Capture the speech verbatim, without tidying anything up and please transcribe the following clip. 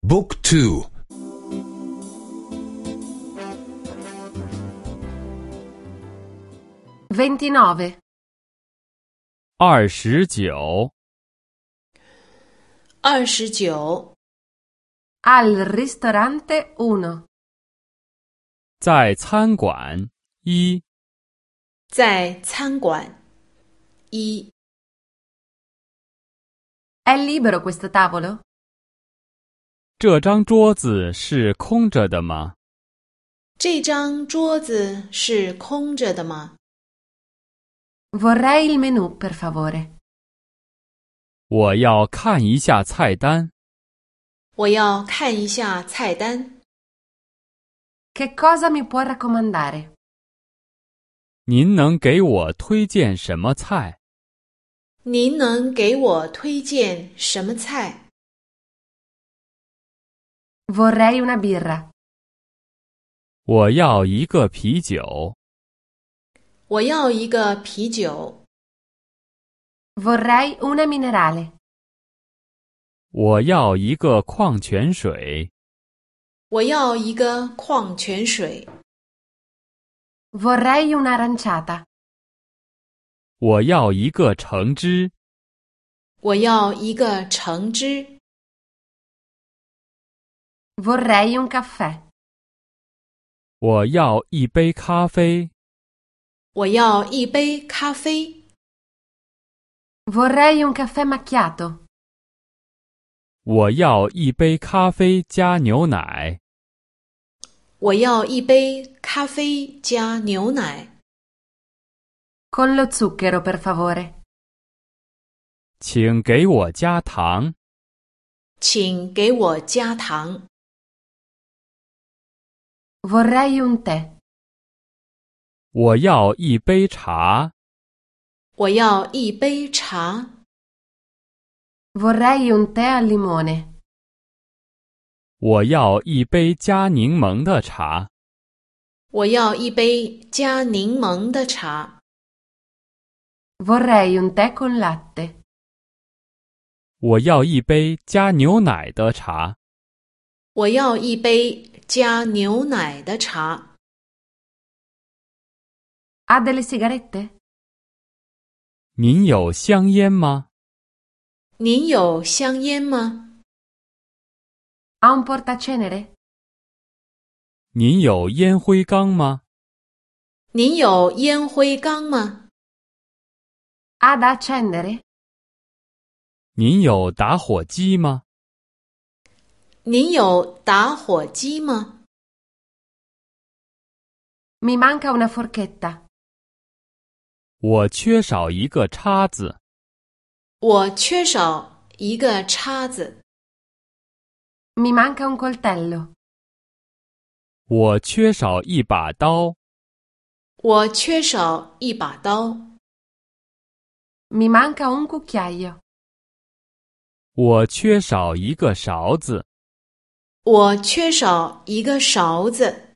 Book two. ventinove. 二十九。 二十九。 Al ristorante uno. 在餐馆一。 在餐馆一。 È libero questo tavolo? 这张桌子是空着的吗？ 这张桌子是空着的吗？ Vorrei il menù, per favore. 我要看一下菜单。 我要看一下菜单。 Che cosa mi può raccomandare? 您能给我推荐什么菜？ 您能给我推荐什么菜？ Vorrei una birra. 我要一个啤酒。 我要一个啤酒。 Vorrei una minerale. 我要一个矿泉水。 我要一个矿泉水。 Vorrei un'aranciata. 我要一个橙汁。 我要一个橙汁。 Vorrei un caffè. 我要一杯咖啡。 我要一杯咖啡。 Vorrei un caffè macchiato. 我要一杯咖啡加牛奶。 我要一杯咖啡加牛奶。 Con lo zucchero, per favore. 请给我加糖。 请给我加糖。 Vorrei un tè. 我要一杯茶。 我要一杯茶。 Vorrei un tè al limone. 我要一杯加柠檬的茶。 我要一杯加柠檬的茶。 Vorrei un tè con latte. 我要一杯加牛奶的茶。 我要一杯加牛奶的茶。 Ha delle sigarette? 您有香烟吗？ 您有香烟吗？ Ha un portacenere? 您有烟灰缸吗？ 您有烟灰缸吗？ Ha da accendere? 您有打火机吗？ 您有打火机吗？ Mi manca una forchetta. 我缺少一个叉子。 我缺少一个叉子。 Mi manca un coltello. 我缺少一把刀。 我缺少一把刀。 Mi manca un cucchiaio. 我缺少一个勺子。 我缺少一个勺子。